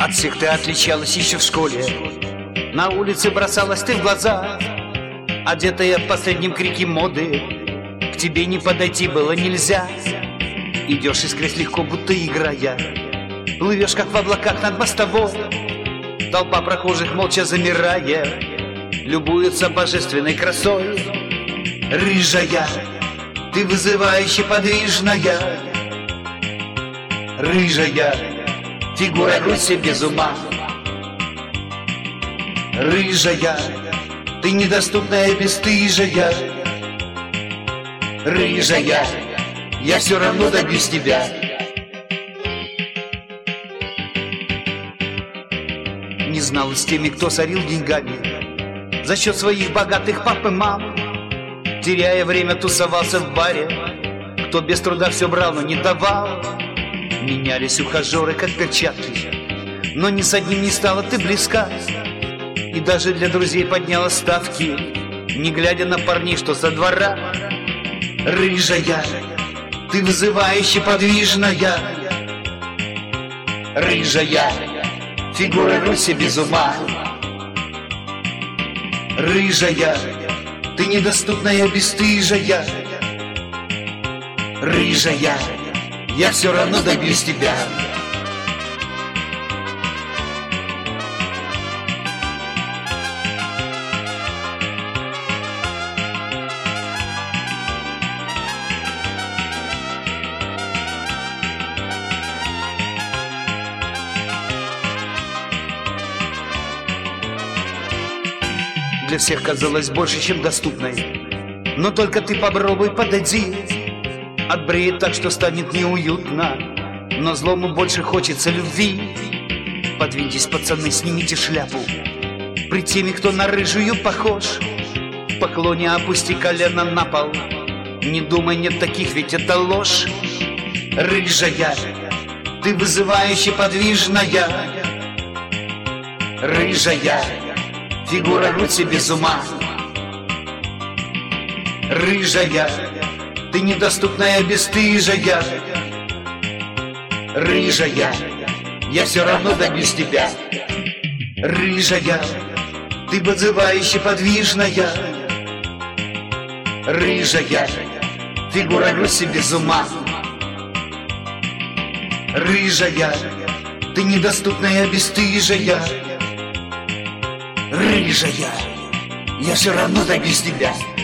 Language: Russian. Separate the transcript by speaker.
Speaker 1: От всех ты отличалась еще в школе. На улице бросалась ты в глаза, одетая в последнем крике моды. К тебе не подойти было нельзя. Идешь искрясь легко, будто играя. Плывешь, как в облаках над мостовой. Толпа прохожих молча замирая, любуется божественной красой. Рыжая, ты вызывающе подвижная. Рыжая, фигура Руси без ума. Рыжая, ты недоступная, бесстыжая. Рыжая, я все равно добьюсь тебя. Не знал с теми, кто сорил деньгами за счет своих богатых пап и мам, теряя время, тусовался в баре. Кто без труда все брал, но не давал. Менялись ухажеры, как перчатки, но ни с одним не стала ты близка. И даже для друзей подняла ставки, не глядя на парней, что со двора. Рыжая, ты вызывающе подвижная. Рыжая, фигура Руси без ума. Рыжая, ты недоступная, бесстыжая. Рыжая, я все равно добьюсь тебя. Для всех казалось больше, чем доступной, но только ты попробуй подойди. Отбреет так, что станет неуютно, но злому больше хочется любви. Подвиньтесь, пацаны, снимите шляпу при теме, кто на рыжую похож. В поклоне опусти колено на пол, не думай, нет таких, ведь это ложь. Рыжая, ты вызывающе подвижная. Рыжая, фигура Руси без ума. Рыжая, ты недоступная, бесстыжая. Рыжая, я все равно добьюсь тебя. Рыжая, ты вызывающе подвижная. Рыжая, фигура Руси без ума. Рыжая, ты недоступная, бесстыжая. Рыжая, я все равно добьюсь тебя.